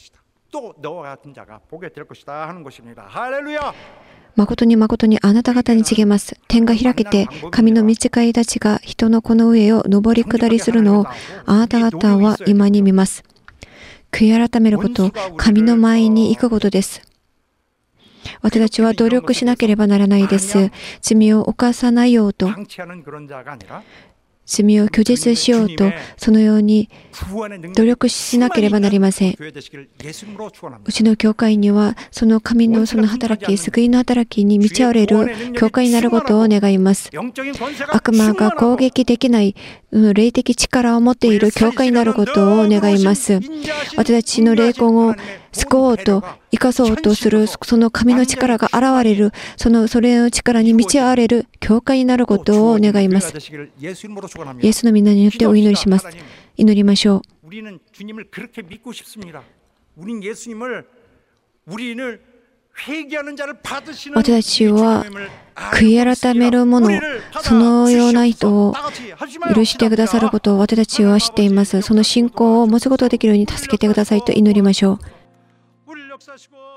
誠に誠にあなた方に告げます。天が開けて神の御使いたちが人の子の上を上り下りするのをあなた方は今に見ます。悔い改めること、神の前に行くことです。私たちは努力しなければならないです。罪を犯さないようと、罪を拒絶しようと、そのように努力しなければなりません。うちの教会には、その神のその働き、救いの働きに満ち溢れる教会になることを願います。悪魔が攻撃できない霊的力を持っている教会になることを願います。私たちの霊魂を救おうと生かそうとするその神の力が現れるそれの力に満ち溢れる教会になることを願います。イエスの皆によってお祈りします。祈りましょう。私たちは悔い改める者、そのような人を許してくださることを私たちは知っています。その信仰を持つことができるように助けてくださいと祈りましょう。